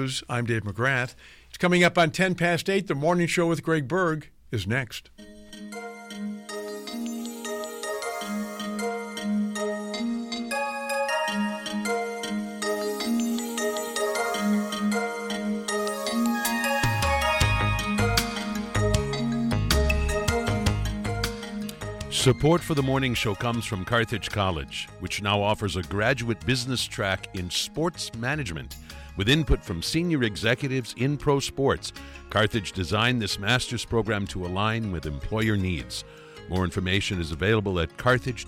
News. I'm Dave McGrath. It's coming up on 10 past 8. The Morning Show with Greg Berg is next. Support for the morning show comes from Carthage College, which now offers a graduate business track in sports management. With input from senior executives in pro sports, Carthage designed this master's program to align with employer needs. More information is available at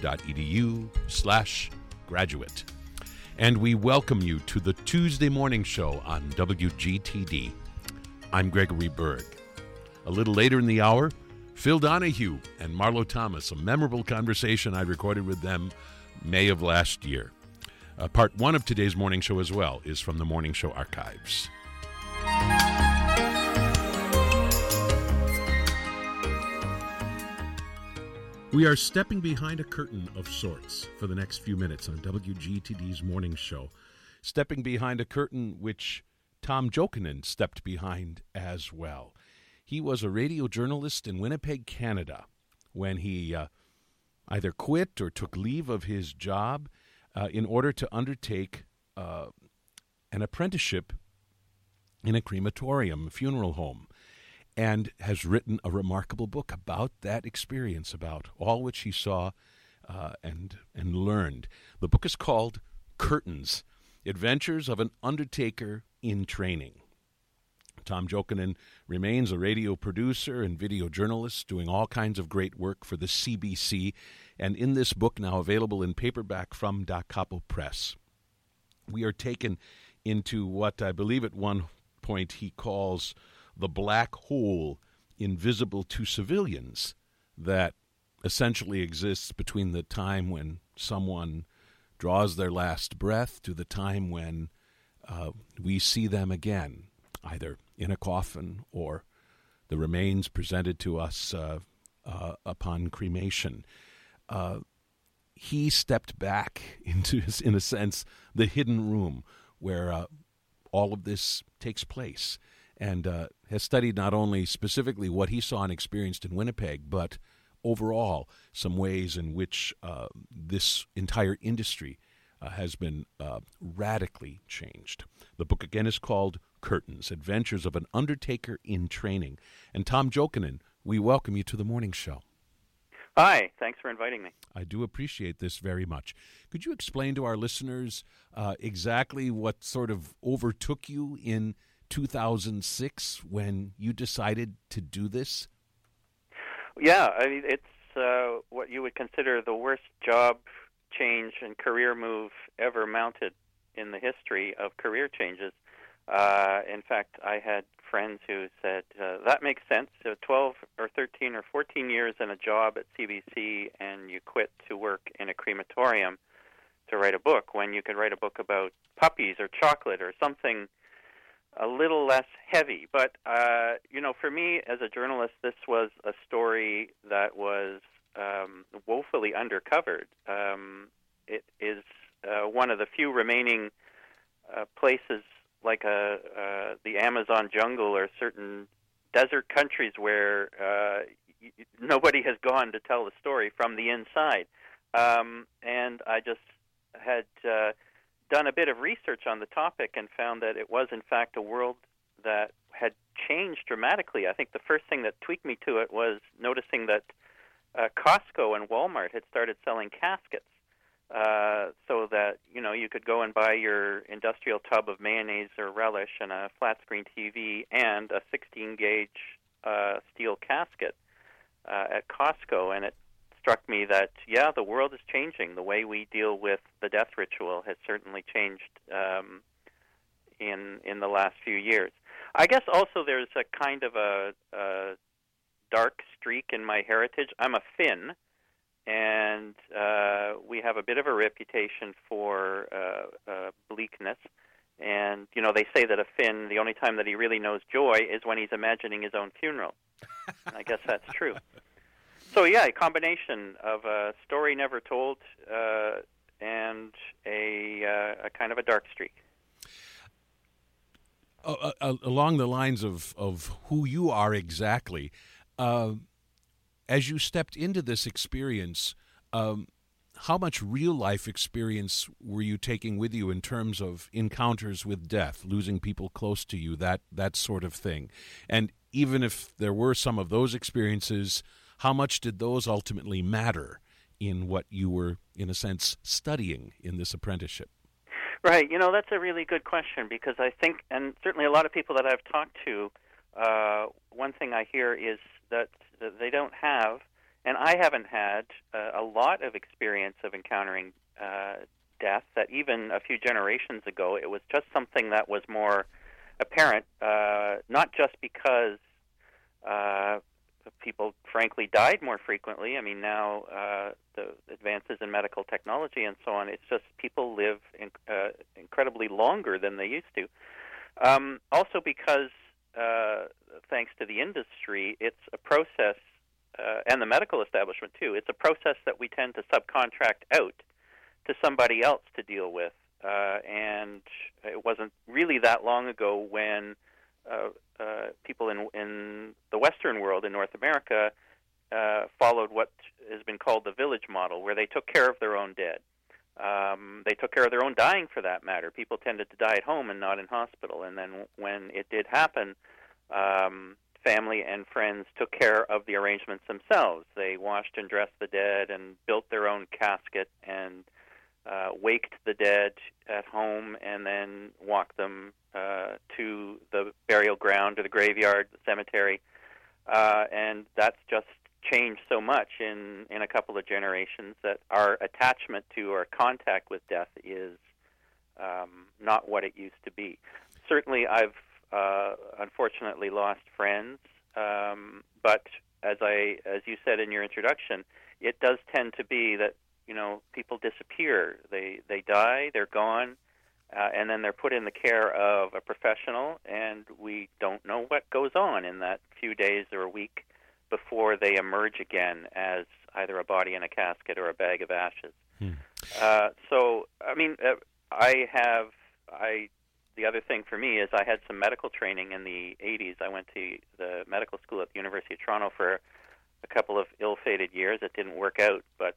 carthage.edu/graduate. And we welcome you to the Tuesday morning show on WGTD. I'm Gregory Berg. A little later in the hour, Phil Donahue and Marlo Thomas, a memorable conversation I recorded with them May of last year. Part one of today's morning show as well is from the Morning Show archives. We are stepping behind a curtain of sorts for the next few minutes on WGTD's morning show. Stepping behind a curtain which Tom Jokinen stepped behind as well. He was a radio journalist in Winnipeg, Canada, when he either quit or took leave of his job in order to undertake an apprenticeship in a crematorium, a funeral home, and has written a remarkable book about that experience, about all which he saw and learned. The book is called Curtains, Adventures of an Undertaker in Training. Tom Jokinen remains a radio producer and video journalist doing all kinds of great work for the CBC, and in this book, now available in paperback from Da Capo Press, we are taken into what I believe at one point he calls the black hole invisible to civilians that essentially exists between the time when someone draws their last breath to the time when we see them again, either in a coffin or the remains presented to us upon cremation. He stepped back into, in a sense, the hidden room where all of this takes place, and has studied not only specifically what he saw and experienced in Winnipeg, but overall some ways in which this entire industry has been radically changed. The book again is called Curtains, Adventures of an Undertaker in Training. And Tom Jokinen, we welcome you to the morning show. Hi, thanks for inviting me. I do appreciate this very much. Could you explain to our listeners exactly what sort of overtook you in 2006 when you decided to do this? Yeah, I mean, it's what you would consider the worst job change and career move ever mounted in the history of career changes. In fact, I had friends who said, that makes sense. 12 or 13 or 14 years in a job at CBC and you quit to work in a crematorium to write a book when you could write a book about puppies or chocolate or something a little less heavy. But, for me as a journalist, this was a story that was woefully undercovered. It is one of the few remaining places like the Amazon jungle or certain desert countries where nobody has gone to tell the story from the inside. And I just had done a bit of research on the topic and found that it was, in fact, a world that had changed dramatically. I think the first thing that tweaked me to it was noticing that Costco and Walmart had started selling caskets. So that, you could go and buy your industrial tub of mayonnaise or relish and a flat-screen TV and a 16-gauge steel casket at Costco. And it struck me that, the world is changing. The way we deal with the death ritual has certainly changed in the last few years. I guess also there's a kind of a dark streak in my heritage. I'm a Finn. And we have a bit of a reputation for bleakness. And, they say that a Finn, the only time that he really knows joy is when he's imagining his own funeral. And I guess that's true. So, a combination of a story never told and a kind of a dark streak. along the lines of who you are exactly, as you stepped into this experience, how much real-life experience were you taking with you in terms of encounters with death, losing people close to you, that sort of thing? And even if there were some of those experiences, how much did those ultimately matter in what you were, in a sense, studying in this apprenticeship? Right. That's a really good question, because I think, and certainly a lot of people that I've talked to, one thing I hear is that they don't have, and I haven't had, a lot of experience of encountering death, that even a few generations ago it was just something that was more apparent, not just because people, frankly, died more frequently. I mean, now the advances in medical technology and so on, it's just people live incredibly longer than they used to. Also because, thanks to the industry, it's a process, and the medical establishment too, it's a process that we tend to subcontract out to somebody else to deal with. And it wasn't really that long ago when people in the Western world, in North America, followed what has been called the village model, where they took care of their own dead. They took care of their own dying, for that matter. People tended to die at home and not in hospital. And then when it did happen, family and friends took care of the arrangements themselves. They washed and dressed the dead and built their own casket and waked the dead at home and then walked them to the burial ground or the graveyard, the cemetery. And that's just changed so much in a couple of generations that our attachment to or contact with death is not what it used to be. Certainly I've unfortunately lost friends, but as you said in your introduction, it does tend to be that people disappear. They die, they're gone, and then they're put in the care of a professional, and we don't know what goes on in that few days or a week before they emerge again as either a body in a casket or a bag of ashes. So, I mean, the other thing for me is I had some medical training in the 80s. I went to the medical school at the University of Toronto for a couple of ill-fated years. It didn't work out, but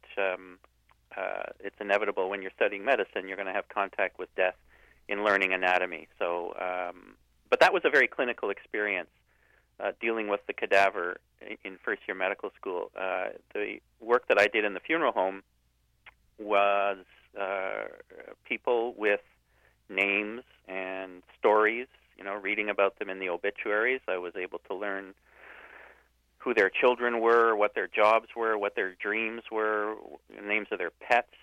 it's inevitable when you're studying medicine. You're going to have contact with death in learning anatomy. So, but that was a very clinical experience, dealing with the cadaver in first-year medical school. The work that I did in the funeral home was people with names and stories, reading about them in the obituaries. I was able to learn who their children were, what their jobs were, what their dreams were, names of their pets.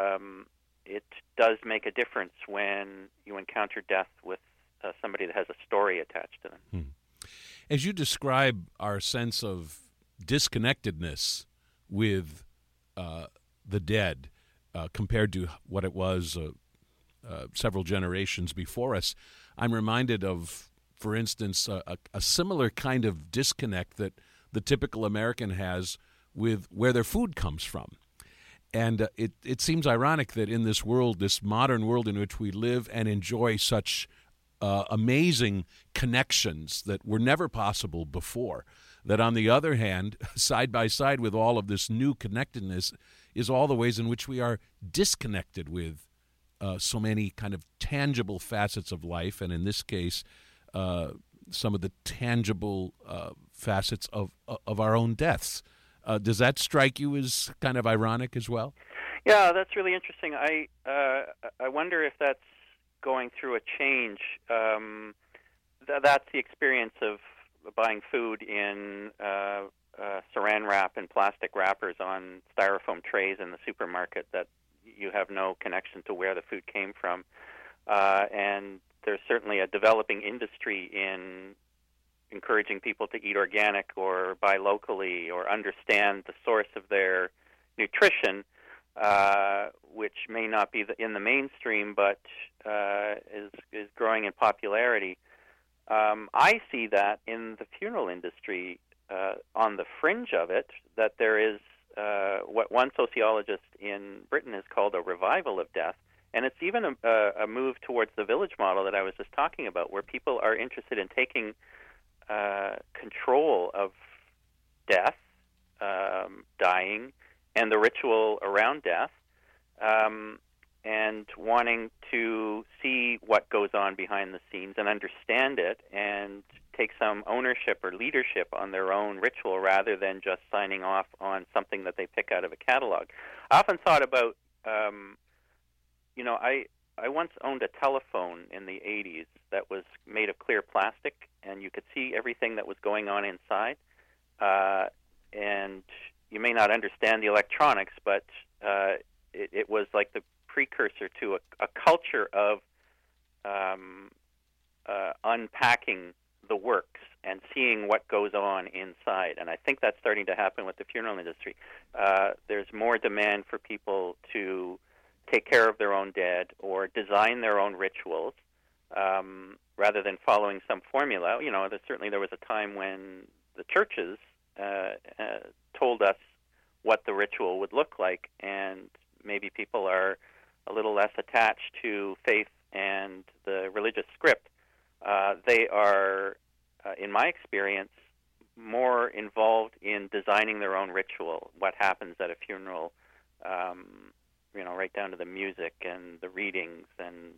It does make a difference when you encounter death with somebody that has a story attached to them. As you describe our sense of disconnectedness with the dead compared to what it was several generations before us, I'm reminded of, for instance, a similar kind of disconnect that the typical American has with where their food comes from. And it seems ironic that in this world, this modern world in which we live and enjoy such amazing connections that were never possible before, that on the other hand, side by side with all of this new connectedness is all the ways in which we are disconnected with so many kind of tangible facets of life, and in this case, some of the tangible facets of our own deaths. Does that strike you as kind of ironic as well? Yeah, that's really interesting. I wonder if that's going through a change. That's the experience of buying food in saran wrap and plastic wrappers on styrofoam trays in the supermarket, that you have no connection to where the food came from. And there's certainly a developing industry in encouraging people to eat organic or buy locally or understand the source of their nutrition, which may not be in the mainstream, but is growing in popularity. I see that in the funeral industry, on the fringe of it, that there is what one sociologist in Britain has called a revival of death, And it's even a move towards the village model that I was just talking about, where people are interested in taking control of death, dying, and the ritual around death, and wanting to see what goes on behind the scenes and understand it and take some ownership or leadership on their own ritual rather than just signing off on something that they pick out of a catalog. I often thought about, I once owned a telephone in the 80s that was made of clear plastic, and you could see everything that was going on inside. And you may not understand the electronics, but it was like the precursor to a culture of unpacking the works and seeing what goes on inside. And I think that's starting to happen with the funeral industry. There's more demand for people to take care of their own dead or design their own rituals rather than following some formula. There was a time when the churches told us what the ritual would look like, and maybe people are a little less attached to faith and the religious script. They are, in my experience, more involved in designing their own ritual, what happens at a funeral, right down to the music and the readings, and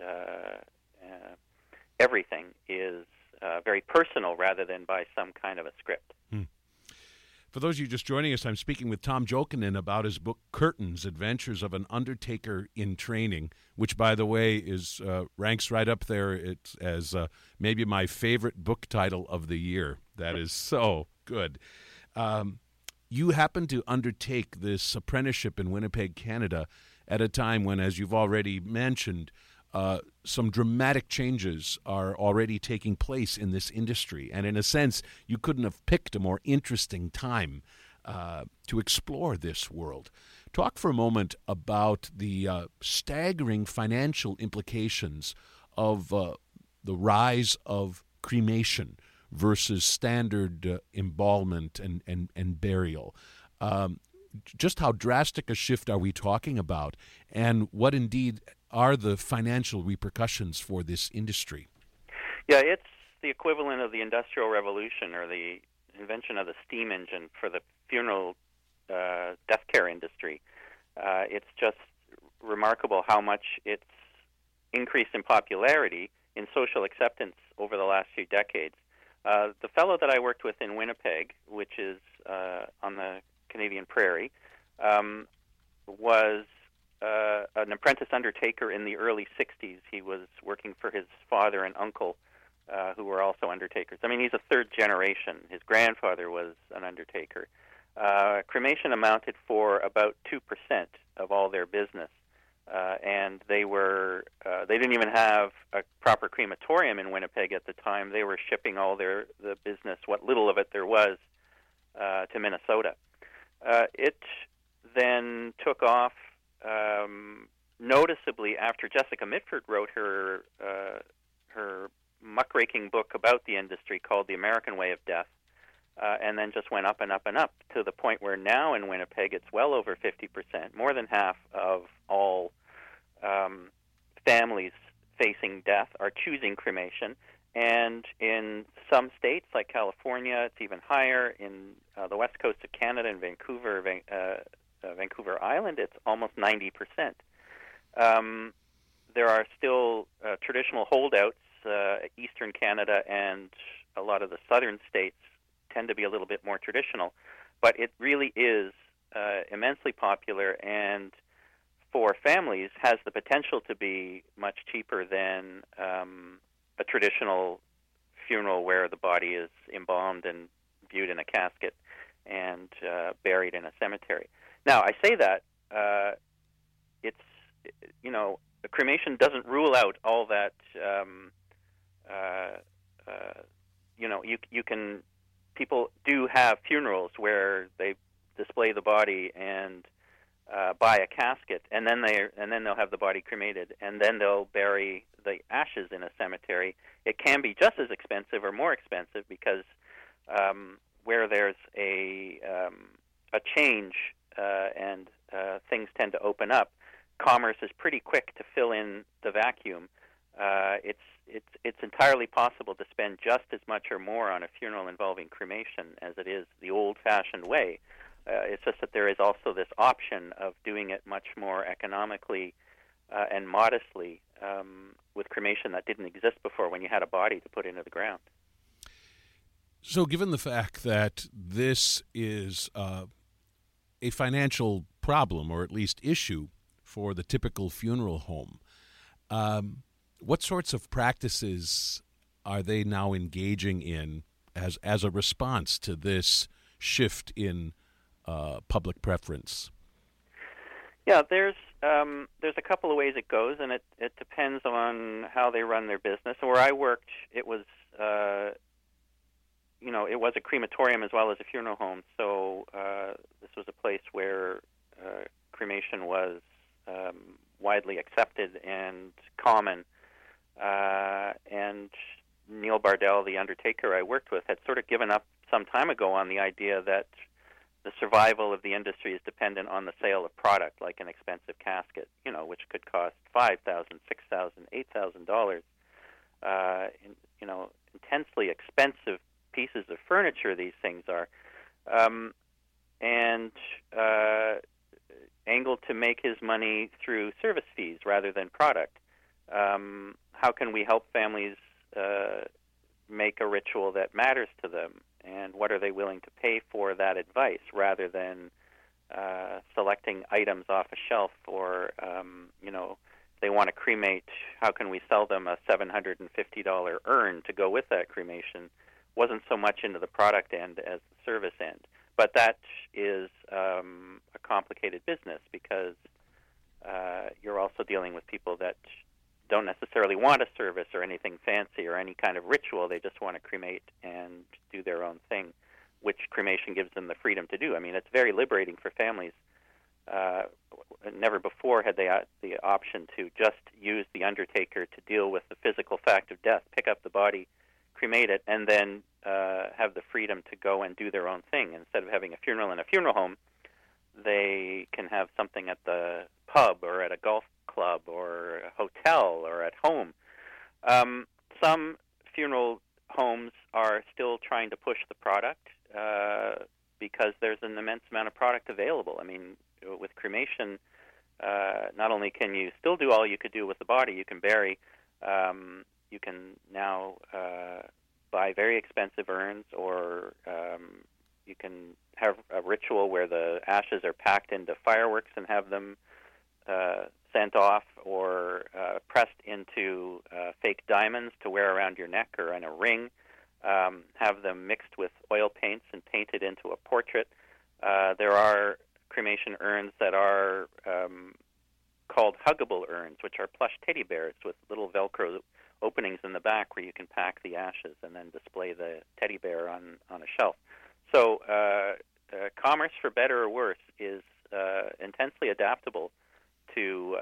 everything is very personal rather than by some kind of a script. For those of you just joining us, I'm speaking with Tom Jokinen about his book, Curtains, Adventures of an Undertaker in Training, which, by the way, is ranks right up there as maybe my favorite book title of the year. That is so good. You happen to undertake this apprenticeship in Winnipeg, Canada, at a time when, as you've already mentioned, some dramatic changes are already taking place in this industry. And in a sense, you couldn't have picked a more interesting time to explore this world. Talk for a moment about the staggering financial implications of the rise of cremation versus standard embalmment and burial. Just how drastic a shift are we talking about, and what indeed are the financial repercussions for this industry? Yeah, it's the equivalent of the Industrial Revolution or the invention of the steam engine for the funeral death care industry. It's just remarkable how much it's increased in popularity, in social acceptance over the last few decades. The fellow that I worked with in Winnipeg, which is on the Canadian Prairie, was an apprentice undertaker in the early 60s. He was working for his father and uncle, who were also undertakers. I mean, he's a third generation. His grandfather was an undertaker. Cremation amounted for about 2% of all their business, and they didn't even have a proper crematorium in Winnipeg at the time. They were shipping all the business, what little of it there was, to Minnesota. It then took off noticeably after Jessica Mitford wrote her muckraking book about the industry called The American Way of Death, and then just went up and up and up to the point where now in Winnipeg it's well over 50%. More than half of all families facing death are choosing cremation, and in some states like California it's even higher. In the west coast of Canada, in Vancouver Island, it's almost 90%. There are still traditional holdouts. Eastern Canada and a lot of the southern states tend to be a little bit more traditional, but it really is immensely popular, and for families has the potential to be much cheaper than a traditional funeral where the body is embalmed and viewed in a casket and buried in a cemetery. Now, I say that the cremation doesn't rule out all that. People do have funerals where they display the body and buy a casket, and then they'll have the body cremated, and then they'll bury the ashes in a cemetery. It can be just as expensive or more expensive because where there's a change and things tend to open up, commerce is pretty quick to fill in the vacuum. It's entirely possible to spend just as much or more on a funeral involving cremation as it is the old-fashioned way. It's just that there is also this option of doing it much more economically and modestly with cremation that didn't exist before, when you had a body to put into the ground. So given the fact that this is a financial problem, or at least issue, for the typical funeral home, what sorts of practices are they now engaging in as a response to this shift in public preference? Yeah, there's a couple of ways it goes, and it depends on how they run their business. Where I worked, it was it was a crematorium as well as a funeral home, so this was a place where cremation was widely accepted and common. And Neil Bardell, the undertaker I worked with, had sort of given up some time ago on the idea that the survival of the industry is dependent on the sale of product, like an expensive casket, which could cost $5,000, $6,000, $8,000. Intensely expensive pieces of furniture these things are, and angled to make his money through service fees rather than product. How can we help families make a ritual that matters to them, and what are they willing to pay for that advice, rather than selecting items off a shelf, or they want to cremate, how can we sell them a $750 urn to go with that cremation? Wasn't so much into the product end as the service end. But that is a complicated business, because you're also dealing with people that don't necessarily want a service or anything fancy or any kind of ritual. They just want to cremate and do their own thing, which cremation gives them the freedom to do. I mean, it's very liberating for families. Never before had they the option to just use the undertaker to deal with the physical fact of death, pick up the body, cremate it, and then have the freedom to go and do their own thing. Instead of having a funeral in a funeral home, they can have something at the pub or at a golf club or a hotel or at home. Some funeral homes are still trying to push the product because there's an immense amount of product available. I mean, with cremation, not only can you still do all you could do with the body, you can bury. You can now buy very expensive urns, or you can have a ritual where the ashes are packed into fireworks and have them sent off, or pressed into fake diamonds to wear around your neck or in a ring, have them mixed with oil paints and painted into a portrait. There are cremation urns that are called huggable urns, which are plush teddy bears with little Velcro openings in the back where you can pack the ashes and then display the teddy bear on a shelf. So commerce, for better or worse, is intensely adaptable to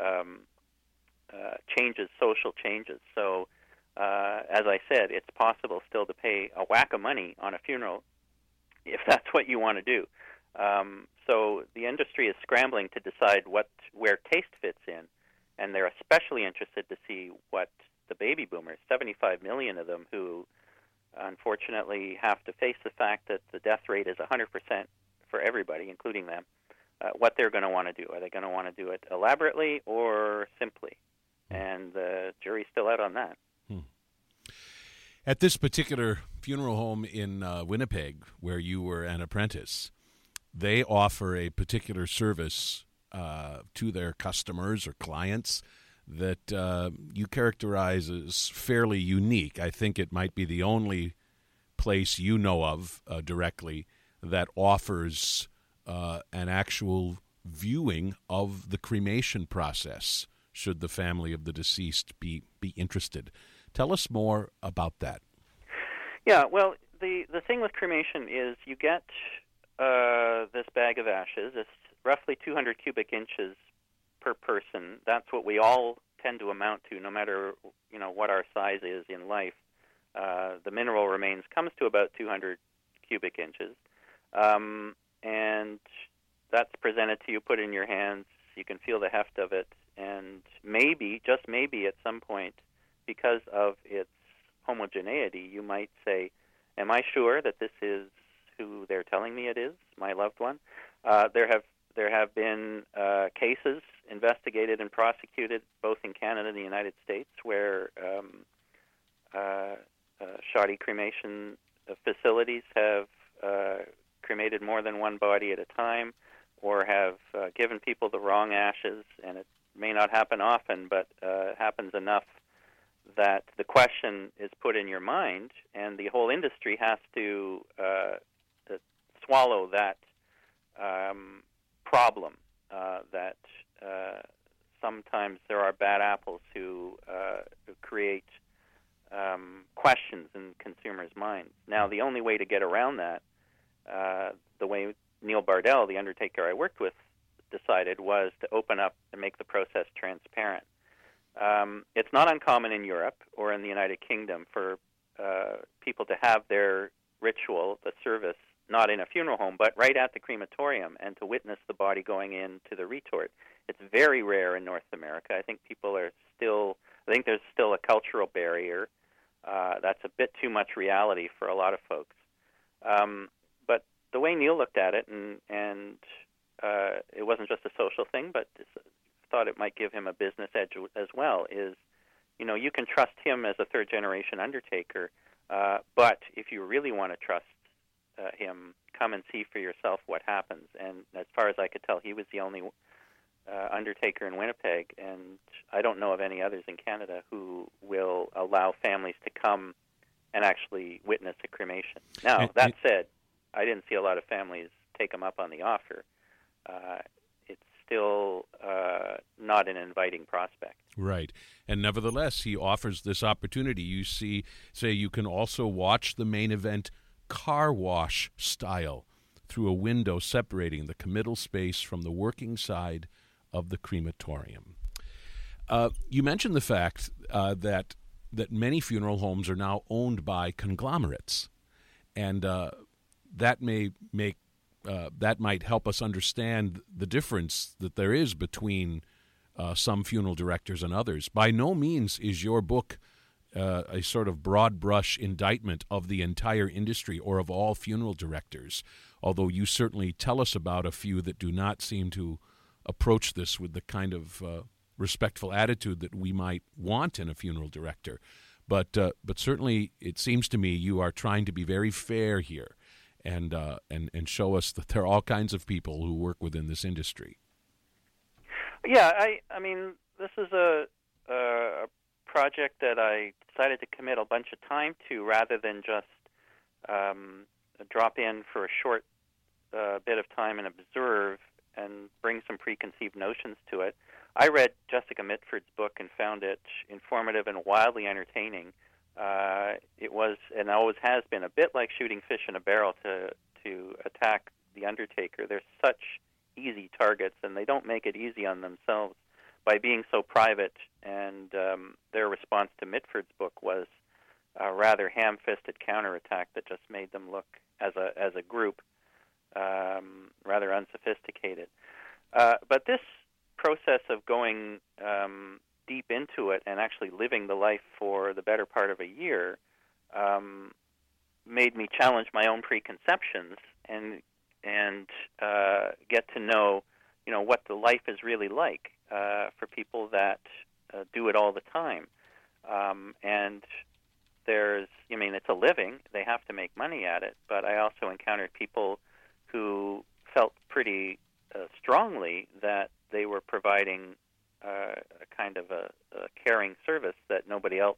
changes, social changes. So as I said, it's possible still to pay a whack of money on a funeral if that's what you want to do. So the industry is scrambling to decide where taste fits in, and they're especially interested to see what the baby boomers, 75 million of them, who unfortunately have to face the fact that the death rate is 100% for everybody, including them, what they're going to want to do. Are they going to want to do it elaborately or simply? And the jury's still out on that. At this particular funeral home in Winnipeg, where you were an apprentice, they offer a particular service to their customers or clients that you characterize as fairly unique. I think it might be the only place you know of directly that offers an actual viewing of the cremation process, should the family of the deceased be interested. Tell us more about that. Yeah, well, the thing with cremation is you get this bag of ashes. It's roughly 200 cubic inches per person. That's what we all tend to amount to, no matter what our size is in life. The mineral remains comes to about 200 cubic inches, and that's presented to you, put in your hands. You can feel the heft of it. And maybe, just maybe at some point, because of its homogeneity, you might say, am I sure that this is who they're telling me it is, my loved one? There have been cases investigated and prosecuted both in Canada and the United States where shoddy cremation facilities have cremated more than one body at a time, or have given people the wrong ashes, and it may not happen often, but it happens enough that the question is put in your mind, and the whole industry has to swallow that problem that sometimes there are bad apples who create questions in consumers' minds. Now, the only way to get around that, the way Neil Bardell, the undertaker I worked with, decided, was to open up and make the process transparent. It's not uncommon in Europe or in the United Kingdom for people to have their ritual, the service, not in a funeral home, but right at the crematorium, and to witness the body going into the retort. It's very rare in North America. I think there's still a cultural barrier. That's a bit too much reality for a lot of folks. But the way Neil looked at it, and it wasn't just a social thing, but thought it might give him a business edge as well, is, you can trust him as a third-generation undertaker, but if you really want to trust him, come and see for yourself what happens. And as far as I could tell, he was the only undertaker in Winnipeg, and I don't know of any others in Canada who will allow families to come and actually witness a cremation. Now, that said, I didn't see a lot of families take him up on the offer. It's still not an inviting prospect. Right. And nevertheless, he offers this opportunity. You say you can also watch the main event car wash style through a window separating the committal space from the working side of the crematorium. You mentioned the fact that many funeral homes are now owned by conglomerates, and that might help us understand the difference that there is between some funeral directors and others. By no means is your book a sort of broad brush indictment of the entire industry or of all funeral directors, although you certainly tell us about a few that do not seem to approach this with the kind of respectful attitude that we might want in a funeral director. But certainly it seems to me you are trying to be very fair here and show us that there are all kinds of people who work within this industry. Yeah, I mean, this is a project that I decided to commit a bunch of time to rather than just drop in for a short bit of time and observe and bring some preconceived notions to it. I read Jessica Mitford's book and found it informative and wildly entertaining. It was, and always has been, a bit like shooting fish in a barrel to attack the undertaker. They're such easy targets, and they don't make it easy on themselves by being so private. And their response to Mitford's book was a rather ham-fisted counterattack that just made them look, as a group, rather unsophisticated. But this process of going deep into it and actually living the life for the better part of a year made me challenge my own preconceptions and get to know, what the life is really like for people that do it all the time. And it's a living. They have to make money at it. But I also encountered people who felt pretty strongly that they were providing a kind of a caring service that nobody else,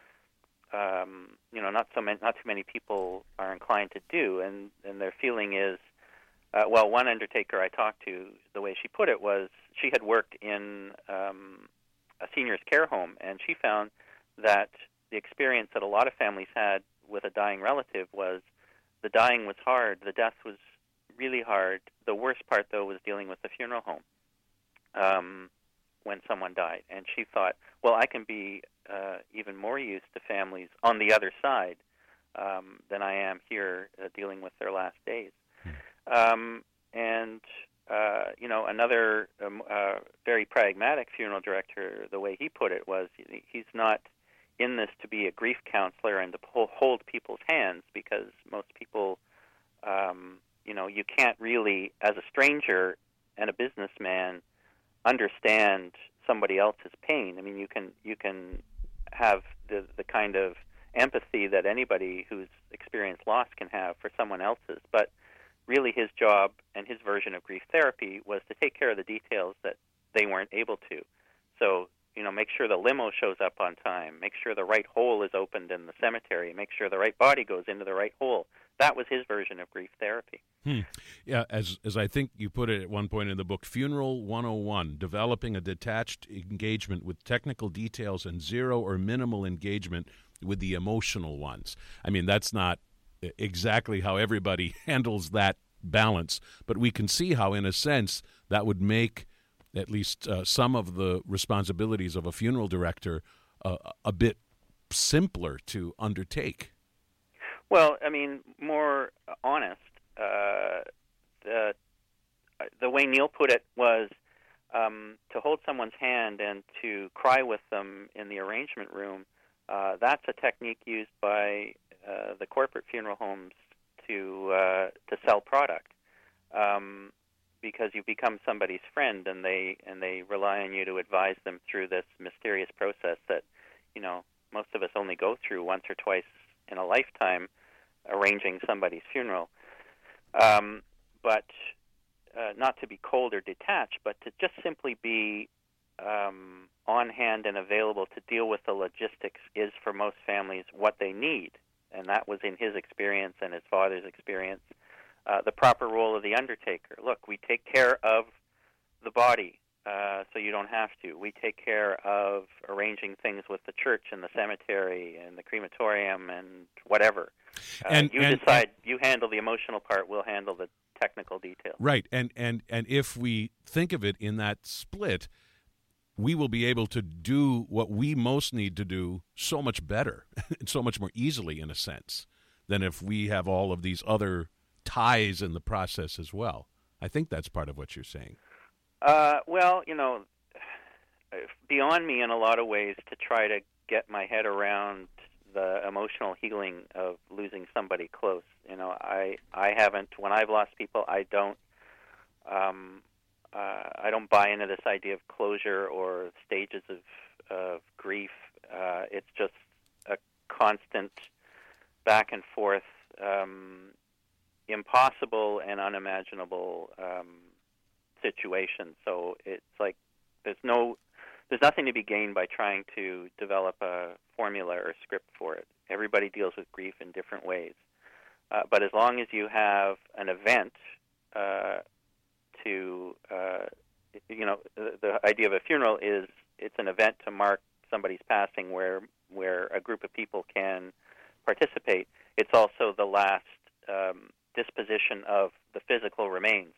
not too many people are inclined to do. And their feeling is, one undertaker I talked to, the way she put it was she had worked in a seniors care home, and she found that the experience that a lot of families had with a dying relative was the dying was hard, the death was really hard. The worst part, though, was dealing with the funeral home when someone died. And she thought, well, I can be even more used to families on the other side than I am here dealing with their last days. And another very pragmatic funeral director, the way he put it was he's not in this to be a grief counselor and to hold people's hands, because most people, you can't really, as a stranger and a businessman, understand somebody else's pain. I mean, you can have the kind of empathy that anybody who's experienced loss can have for someone else's, but really his job and his version of grief therapy was to take care of the details that they weren't able to. So, make sure the limo shows up on time, make sure the right hole is opened in the cemetery, make sure the right body goes into the right hole. That was his version of grief therapy. Yeah, as I think you put it at one point in the book, Funeral 101, developing a detached engagement with technical details and zero or minimal engagement with the emotional ones. I mean, that's not exactly how everybody handles that balance, but we can see how, in a sense, that would make at least some of the responsibilities of a funeral director a bit simpler to undertake. Well, I mean, more honest. The way Neil put it was to hold someone's hand and to cry with them in the arrangement room. That's a technique used by the corporate funeral homes to sell product, because you become somebody's friend, and they rely on you to advise them through this mysterious process that most of us only go through once or twice in a lifetime, arranging somebody's funeral. But not to be cold or detached, but to just simply be on hand and available to deal with the logistics is, for most families, what they need. And that was, in his experience and his father's experience, the proper role of the undertaker. Look, we take care of the body, so you don't have to. We take care of arranging things with the church and the cemetery and the crematorium and whatever. Decide, you handle the emotional part, we'll handle the technical details. Right, and if we think of it in that split, we will be able to do what we most need to do so much better and so much more easily, in a sense, than if we have all of these other ties in the process as well. I think that's part of what you're saying. Well, beyond me in a lot of ways to try to get my head around the emotional healing of losing somebody close. I haven't, when I've lost people, I don't buy into this idea of closure or stages of grief. It's just a constant back and forth, impossible and unimaginable situation. So it's like there's nothing to be gained by trying to develop a formula or script for it. Everybody deals with grief in different ways. But as long as you have an event the idea of a funeral is it's an event to mark somebody's passing where a group of people can participate. It's also the last disposition of the physical remains.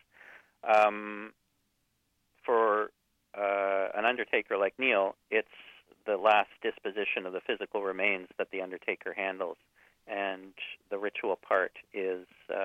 For an undertaker like Neil, it's the last disposition of the physical remains that the undertaker handles, and the ritual part is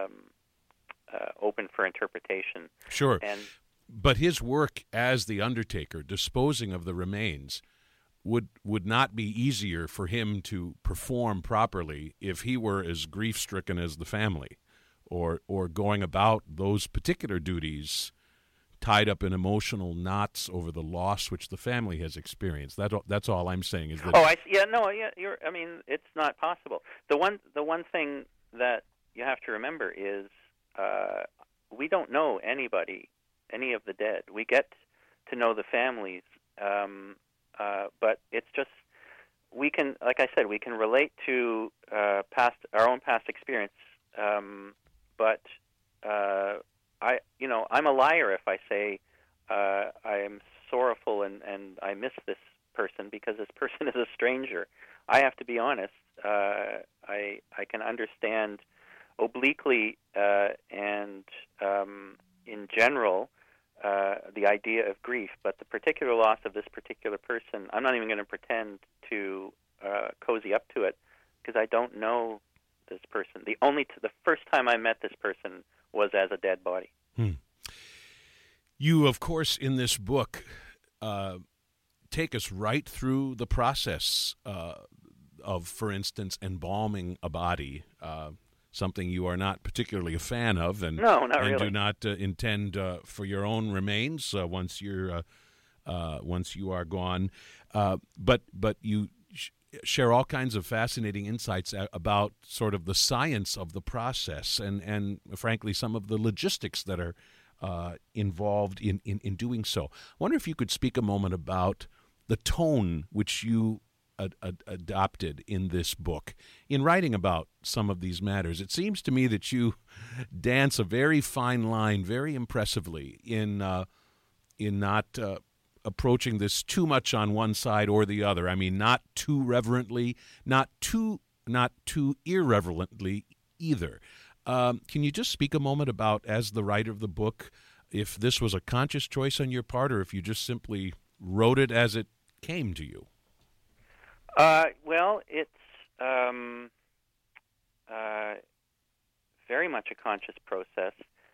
open for interpretation. Sure. But his work as the undertaker, disposing of the remains, would not be easier for him to perform properly if he were as grief-stricken as the family, or going about those particular duties tied up in emotional knots over the loss which the family has experienced. That's all I'm saying is that. Oh, I see. Yeah. I mean, it's not possible. The one thing that you have to remember is we don't know any of the dead. We get to know the families, but it's just we can, like I said, we can relate to our own past experience. But I'm a liar if I say I am sorrowful and I miss this person because this person is a stranger. I have to be honest. I can understand obliquely and in general the idea of grief, but the particular loss of this particular person, I'm not even going to pretend to cozy up to it because I don't know this person. The first time I met this person was as a dead body. You, of course, in this book, take us right through the process of, for instance, embalming a body, something you are not particularly a fan of, and No, not and really. do not intend for your own remains once you are gone. But you share all kinds of fascinating insights about sort of the science of the process, and frankly, some of the logistics that are involved in doing so. I wonder if you could speak a moment about the tone which you adopted in this book in writing about some of these matters. It seems to me that you dance a very fine line very impressively in not approaching this too much on one side or the other. I mean, not too reverently, not too irreverently either. Can you just speak a moment about, as the writer of the book, if this was a conscious choice on your part, or if you just simply wrote it as it came to you? Well, it's very much a conscious process.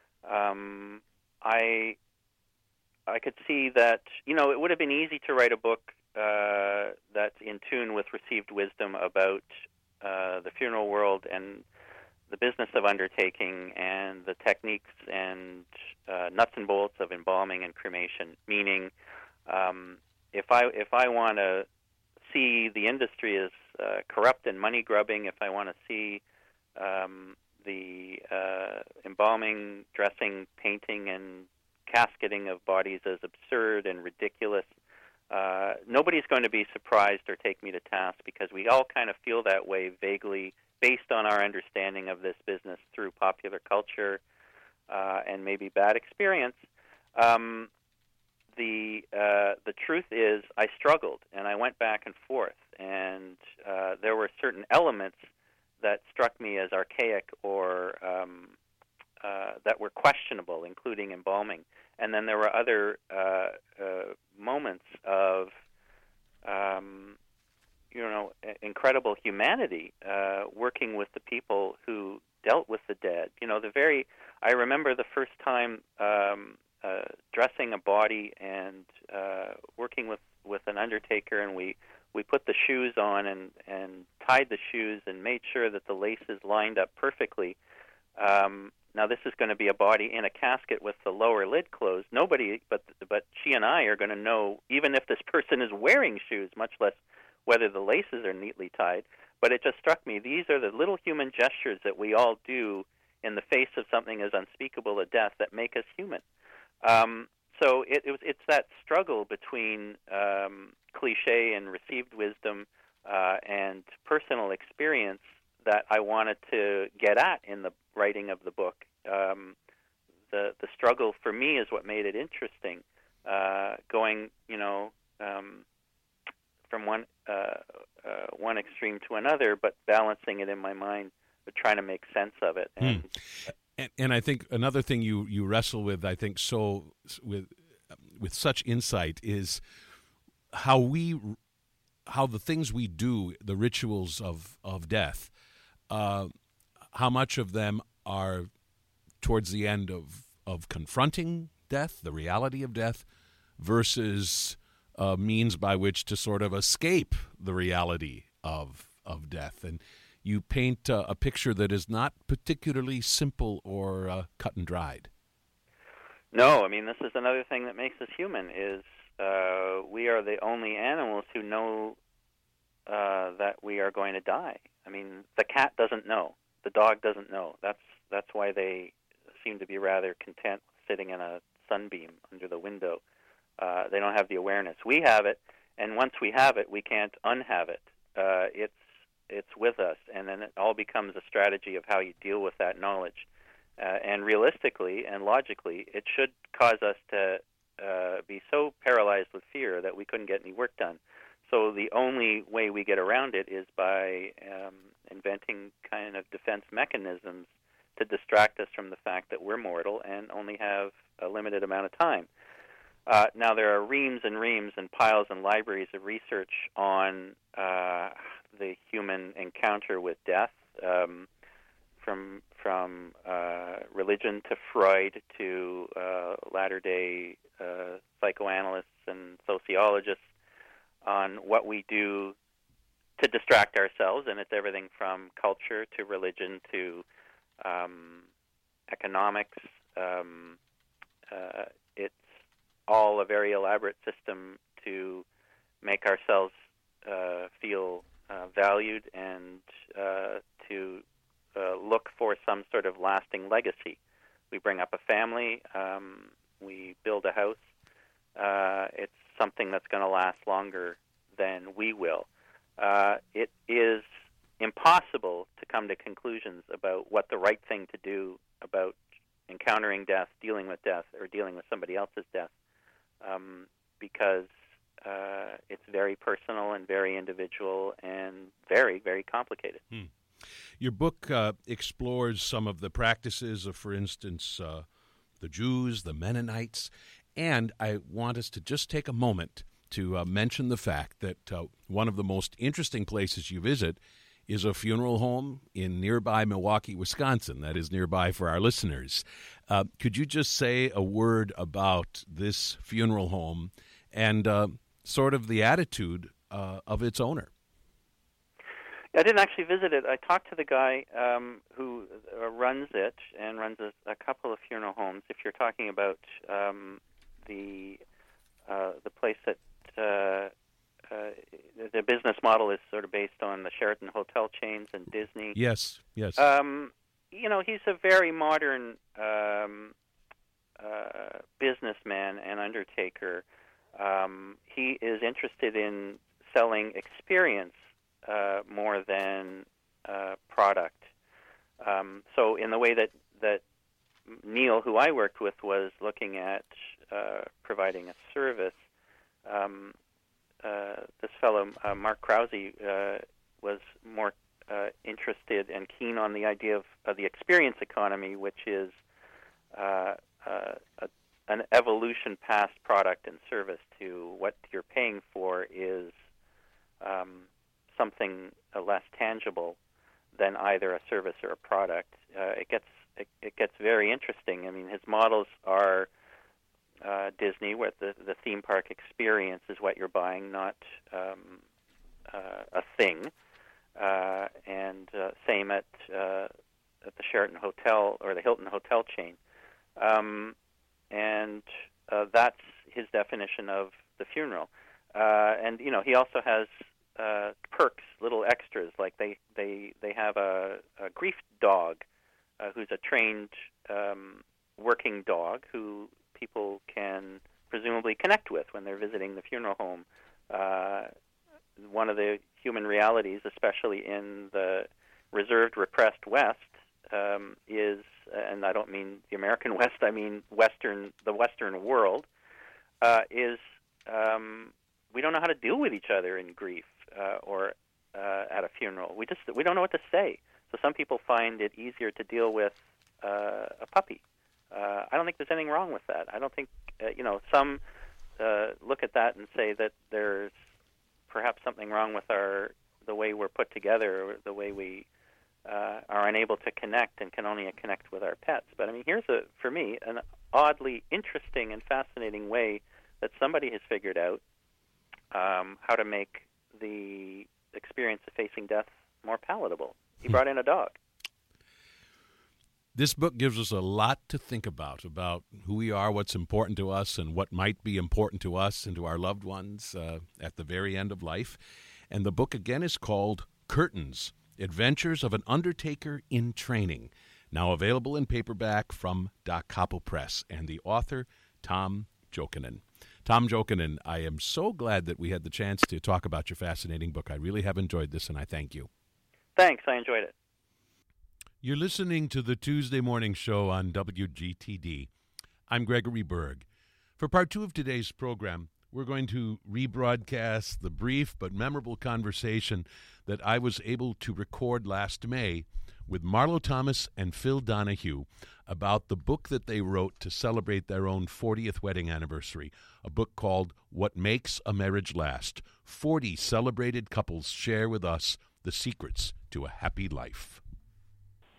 I could see that, it would have been easy to write a book that's in tune with received wisdom about the funeral world and the business of undertaking and the techniques and nuts and bolts of embalming and cremation. Meaning, if I want to see the industry as corrupt and money grubbing, if I want to see the embalming, dressing, painting, and casketing of bodies as absurd and ridiculous, nobody's going to be surprised or take me to task, because we all kind of feel that way vaguely based on our understanding of this business through popular culture and maybe bad experience. The truth is, I struggled, and I went back and forth, and there were certain elements that struck me as archaic or that were questionable, including embalming. And then there were other moments of, incredible humanity, working with the people who dealt with the dead. I remember the first time dressing a body and working with an undertaker, and we put the shoes on and tied the shoes and made sure that the laces lined up perfectly. Now, this is going to be a body in a casket with the lower lid closed. Nobody but she and I are going to know, even if this person is wearing shoes, much less whether the laces are neatly tied. But it just struck me, these are the little human gestures that we all do in the face of something as unspeakable as death that make us human. So it's that struggle between cliche and received wisdom and personal experience that I wanted to get at in the writing of the book. The struggle for me is what made it interesting. Going, from one extreme to another, but balancing it in my mind, but trying to make sense of it. And I think another thing you wrestle with, I think, so with such insight, is how the things we do, the rituals of death, how much of them are towards the end of confronting death, the reality of death, versus means by which to sort of escape the reality of death. And you paint a picture that is not particularly simple or cut and dried. No, I mean, this is another thing that makes us human, is we are the only animals who know that we are going to die. I mean, the cat doesn't know. The dog doesn't know. That's why they seem to be rather content sitting in a sunbeam under the window. They don't have the awareness. We have it, and once we have it, we can't unhave it. It's with us, and then it all becomes a strategy of how you deal with that knowledge. And realistically and logically, it should cause us to be so paralyzed with fear that we couldn't get any work done. So the only way we get around it is by inventing kind of defense mechanisms to distract us from the fact that we're mortal and only have a limited amount of time. Now, there are reams and reams and piles and libraries of research on the human encounter with death, from religion to Freud to latter-day psychoanalysts and sociologists on what we do to distract ourselves, and it's everything from culture to religion to economics. It's all a very elaborate system to make ourselves feel valued and to look for some sort of lasting legacy. We bring up a family, we build a house. It's something that's going to last longer than we will. It is impossible to come to conclusions about what the right thing to do about encountering death, dealing with death, or dealing with somebody else's death, because it's very personal and very individual and very, very complicated. Your book explores some of the practices of, for instance, the Jews, the Mennonites, and I want us to just take a moment to mention the fact that one of the most interesting places you visit is a funeral home in nearby Milwaukee, Wisconsin. That is nearby for our listeners. Could you just say a word about this funeral home and sort of the attitude of its owner? I didn't actually visit it. I talked to the guy who runs it and runs a couple of funeral homes. If you're talking about the place that the business model is sort of based on the Sheraton hotel chains and Disney. Yes. He's a very modern businessman and undertaker. He is interested in selling experience more than product. So in the way that Neil, who I worked with, was looking at providing a service, this fellow, Mark Krause, was more interested and keen on the idea of the experience economy, which is an evolution past product and service to what you're paying for is something less tangible than either a service or a product. It gets very interesting. I mean, his models are Disney, where the theme park experience is what you're buying, not a thing. And same at the Sheraton Hotel or the Hilton Hotel chain. And that's his definition of the funeral. And he also has perks, little extras, like they have a grief dog who's a trained working dog who people can presumably connect with when they're visiting the funeral home. One of the human realities, especially in the reserved, repressed West, is, and I don't mean the American West, I mean the Western world, is we don't know how to deal with each other in grief or at a funeral. We don't know what to say. So some people find it easier to deal with a puppy. I don't think there's anything wrong with that. I don't think, some look at that and say that there's perhaps something wrong with the way we're put together, or the way we are unable to connect and can only connect with our pets. But I mean, here's for me, an oddly interesting and fascinating way that somebody has figured out how to make the experience of facing death more palatable. He brought in a dog. This book gives us a lot to think about who we are, what's important to us, and what might be important to us and to our loved ones at the very end of life. And the book, again, is called Curtains, Adventures of an Undertaker in Training, now available in paperback from Da Capo Press, and the author, Tom Jokinen. Tom Jokinen, I am so glad that we had the chance to talk about your fascinating book. I really have enjoyed this, and I thank you. Thanks, I enjoyed it. You're listening to the Tuesday Morning Show on WGTD. I'm Gregory Berg. For part 2 of today's program, we're going to rebroadcast the brief but memorable conversation that I was able to record last May with Marlo Thomas and Phil Donahue about the book that they wrote to celebrate their own 40th wedding anniversary, a book called What Makes a Marriage Last. 40 celebrated couples share with us the secrets to a happy life.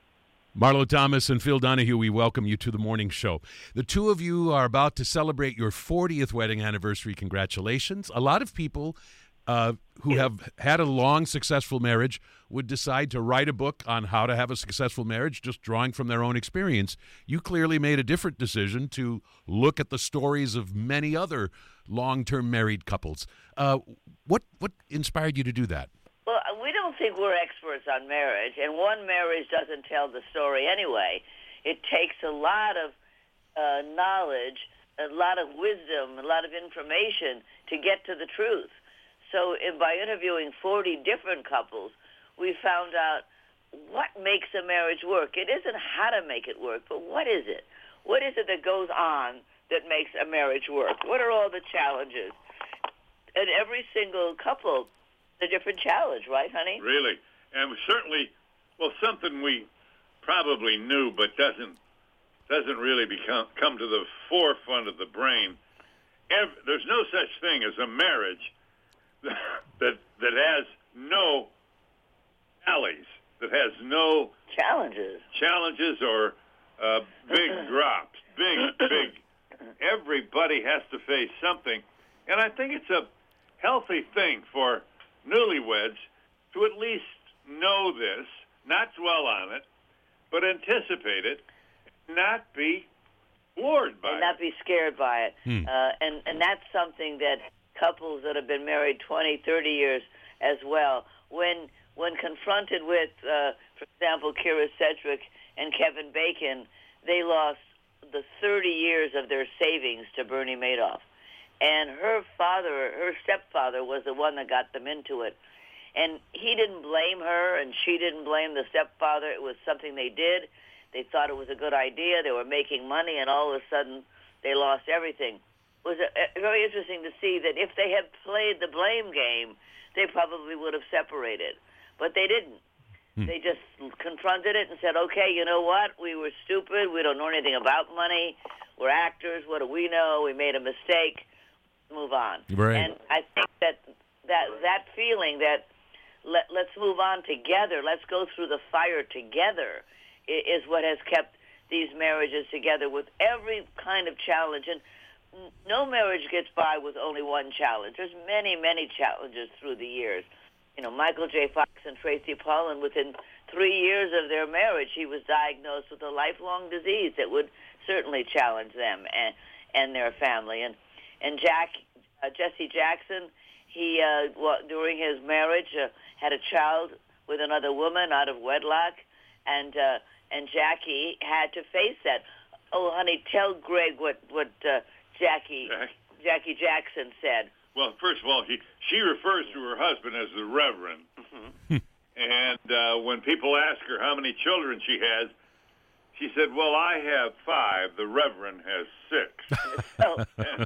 Marlo Thomas and Phil Donahue, we welcome you to the morning show. The two of you are about to celebrate your 40th wedding anniversary. Congratulations. A lot of people who have had a long, successful marriage would decide to write a book on how to have a successful marriage, just drawing from their own experience. You clearly made a different decision to look at the stories of many other long-term married couples. What inspired you to do that? Well, we don't think we're experts on marriage, and one marriage doesn't tell the story anyway. It takes a lot of knowledge, a lot of wisdom, a lot of information to get to the truth. So by interviewing 40 different couples, we found out what makes a marriage work. It isn't how to make it work, but what is it? What is it that goes on that makes a marriage work? What are all the challenges? And every single couple, a different challenge, right, honey? Really. And certainly, well, something we probably knew but doesn't really come to the forefront of the brain. There's no such thing as a marriage that has no alleys, that has no challenges or big drops, big. Everybody has to face something, and I think it's a healthy thing for newlyweds to at least know this, not dwell on it, but anticipate it, not be floored by it. And not be scared by it. And that's something that couples that have been married 20, 30 years as well, when confronted with, for example, Kira Sedgwick and Kevin Bacon, they lost the 30 years of their savings to Bernie Madoff. And her stepfather, was the one that got them into it. And he didn't blame her, and she didn't blame the stepfather. It was something they did. They thought it was a good idea. They were making money, and all of a sudden they lost everything. It was very interesting to see that if they had played the blame game, they probably would have separated. But they didn't. They just confronted it and said, okay, you know what? We were stupid. We don't know anything about money. We're actors. What do we know? We made a mistake. Move on. Right. And I think that feeling that let's move on together, let's go through the fire together, is what has kept these marriages together with every kind of challenge. And no marriage gets by with only one challenge. There's many, many challenges through the years. You know, Michael J. Fox and Tracy Pollan, within 3 years of their marriage, he was diagnosed with a lifelong disease that would certainly challenge them and their family. And Jesse Jackson, he during his marriage had a child with another woman out of wedlock, and Jackie had to face that. Oh, honey, tell Greg what Jackie Jackson said. Well, first of all, she refers to her husband as the Reverend. And when people ask her how many children she has, she said, well, I have 5. The Reverend has 6. So,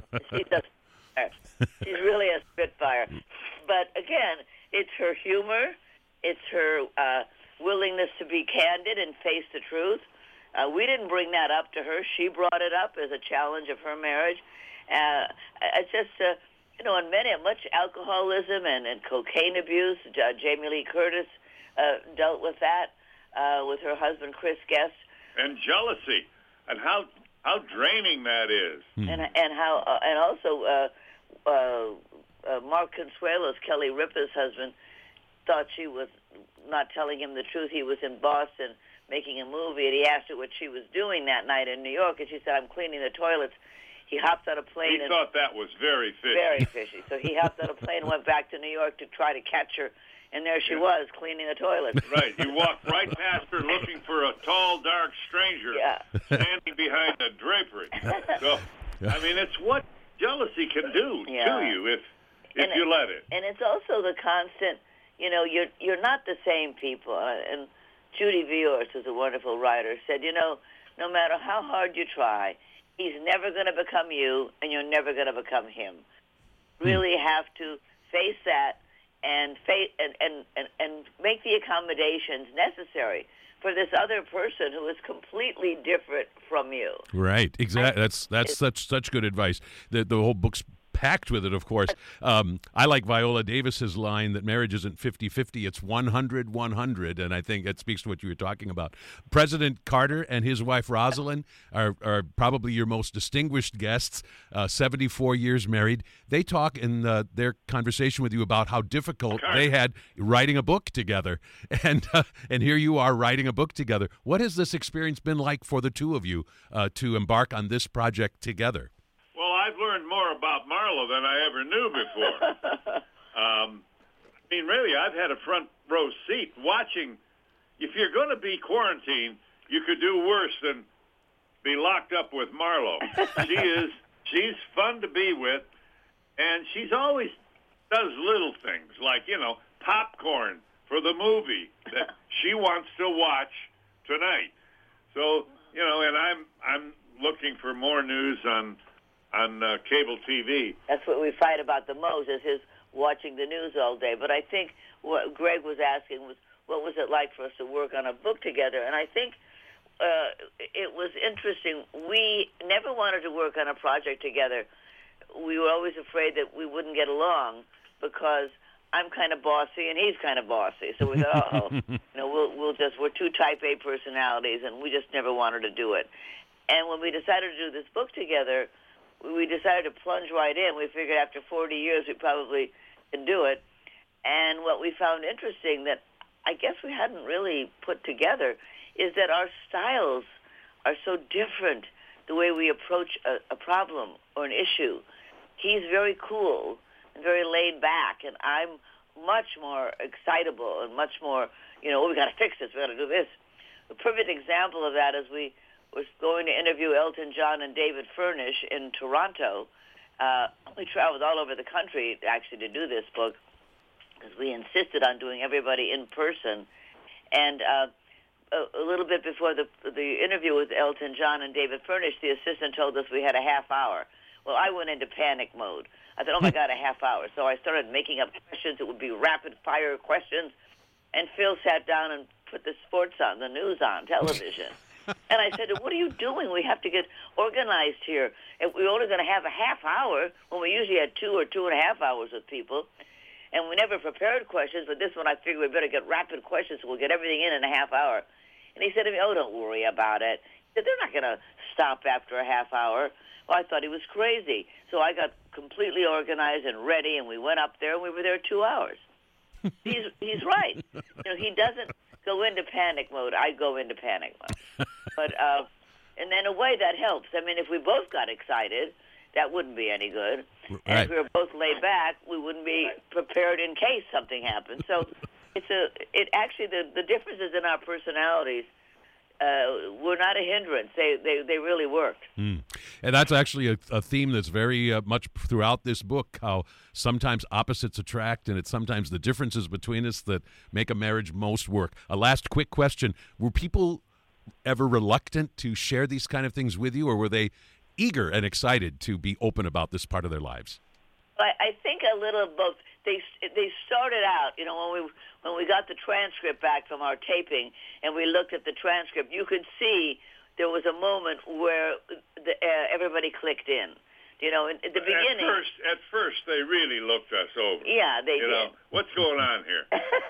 she's really a spitfire. But, again, it's her humor. It's her willingness to be candid and face the truth. We didn't bring that up to her. She brought it up as a challenge of her marriage. It's just... and much alcoholism and cocaine abuse. Jamie Lee Curtis dealt with that with her husband, Chris Guest. And jealousy, and how draining that is. And also Mark Consuelos, Kelly Ripa's husband, thought she was not telling him the truth. He was in Boston making a movie, and he asked her what she was doing that night in New York, and she said, I'm cleaning the toilets. He hopped on a plane. He thought that was very fishy. Very fishy. So he hopped on a plane and went back to New York to try to catch her, and there she was, cleaning the toilet. Right. He walked right past her looking for a tall, dark stranger standing behind a drapery. So, I mean, it's what jealousy can do to you if you let it. And it's also the constant, you're not the same people. And Judy Viors, who's a wonderful writer, said, no matter how hard you try, he's never going to become you, and you're never going to become him. Really have to face that and make the accommodations necessary for this other person who is completely different from you. Right, exactly. That's such good advice. The whole book's packed with it, of course. I like Viola Davis's line that marriage isn't 50-50, it's 100-100, and I think that speaks to what you were talking about. President Carter and his wife Rosalind are probably your most distinguished guests, 74 years married. They talk in their conversation with you about how difficult they had writing a book together, and here you are writing a book together. What has this experience been like for the two of you to embark on this project together? Well, I've learned more about Marlo than I ever knew before. I mean, really, I've had a front row seat watching. If you're going to be quarantined, you could do worse than be locked up with Marlo. She's fun to be with, and she's always does little things like, popcorn for the movie that she wants to watch tonight. So, and I'm looking for more news on cable TV. That's what we fight about the most, is his watching the news all day. But I think what Greg was asking was, what was it like for us to work on a book together? And I think it was interesting. We never wanted to work on a project together. We were always afraid that we wouldn't get along because I'm kind of bossy and he's kind of bossy. So we thought, we're two type A personalities, and we just never wanted to do it. And when we decided to do this book together, we decided to plunge right in. We figured after 40 years we probably can do it. And what we found interesting that I guess we hadn't really put together is that our styles are so different, the way we approach a problem or an issue. He's very cool and very laid back, and I'm much more excitable and much more, we got to fix this, we got to do this. The perfect example of that is we was going to interview Elton John and David Furnish in Toronto. We traveled all over the country actually to do this book because we insisted on doing everybody in person. And a little bit before the interview with Elton John and David Furnish, the assistant told us we had a half hour. Well, I went into panic mode. I thought, oh, my God, a half hour. So I started making up questions. It would be rapid-fire questions. And Phil sat down and put the sports on, the news on television. And I said, what are you doing? We have to get organized here. And we're only going to have a half hour when we usually had 2 or 2.5 hours with people. And we never prepared questions, but this one I figured we better get rapid questions so we'll get everything in a half hour. And he said to me, oh, don't worry about it. He said, they're not going to stop after a half hour. Well, I thought he was crazy. So I got completely organized and ready, and we went up there, and we were there 2 hours. He's right. He doesn't go into panic mode. I go into panic mode. But and then in a way that helps. I mean, if we both got excited, that wouldn't be any good. And if we were both laid back, we wouldn't be prepared in case something happened. So the differences in our personalities were not a hindrance. They really worked. And that's actually a theme that's very much throughout this book, how sometimes opposites attract, and it's sometimes the differences between us that make a marriage most work. A last quick question. Were people ever reluctant to share these kind of things with you, or were they eager and excited to be open about this part of their lives? I think a little of both. They started out, when we got the transcript back from our taping and we looked at the transcript, you could see there was a moment where everybody clicked in. At the beginning. At first, they really looked us over. Yeah, they did. What's going on here?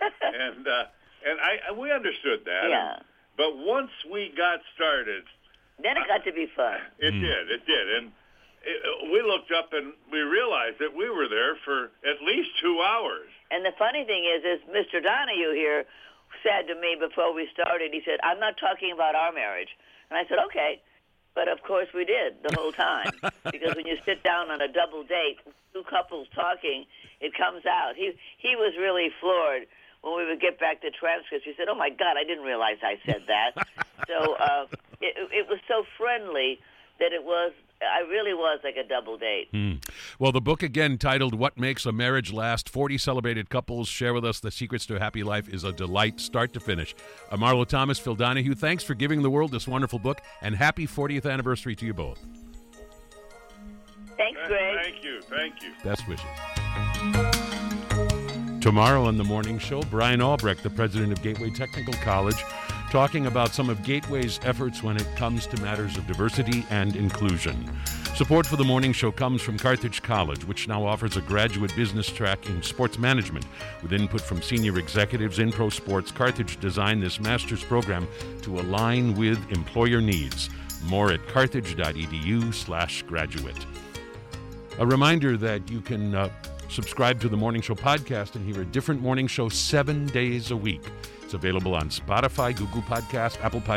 and we understood that. Yeah. But once we got started, then it got to be fun. It did, and we looked up and we realized that we were there for at least 2 hours. And the funny thing is Mr. Donahue here said to me before we started, he said, I'm not talking about our marriage. And I said, okay. But, of course, we did the whole time. Because when you sit down on a double date, two couples talking, it comes out. He was really floored when we would get back the transcripts. He said, oh, my God, I didn't realize I said that. So it was so friendly that I really was like a double date. Well, the book, again, titled What Makes a Marriage Last, 40 Celebrated Couples Share With Us the Secrets to a Happy Life, is a delight start to finish. Marlo Thomas, Phil Donahue, thanks for giving the world this wonderful book, and happy 40th anniversary to you both. Thanks, Greg. Thank you. Best wishes. Tomorrow on the morning show, Brian Albrecht, the president of Gateway Technical College, talking about some of Gateway's efforts when it comes to matters of diversity and inclusion. Support for the morning show comes from Carthage College, which now offers a graduate business track in sports management. With input from senior executives in pro sports, Carthage designed this master's program to align with employer needs. More at carthage.edu/graduate. A reminder that you can subscribe to the Morning Show podcast and hear a different morning show 7 days a week. It's available on Spotify, Google Podcasts, Apple Podcasts,